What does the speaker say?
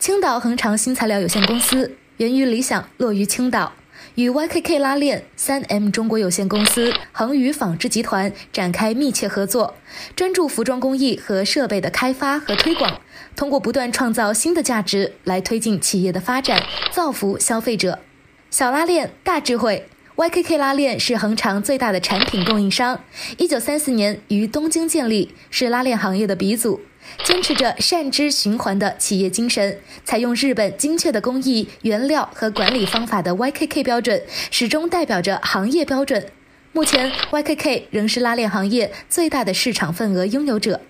青岛恒长新材料有限公司源于理想，落于青岛，与 YKK 拉链、3M 中国有限公司、恒宇纺织集团展开密切合作，专注服装工艺和设备的开发和推广，通过不断创造新的价值来推进企业的发展，造福消费者。小拉链，大智慧。YKK 拉链是恒长最大的产品供应商，1934年于东京建立，是拉链行业的鼻祖。坚持着善知循环的企业精神，采用日本精确的工艺、原料和管理方法的 YKK 标准，始终代表着行业标准。目前 YKK 仍是拉链行业最大的市场份额拥有者。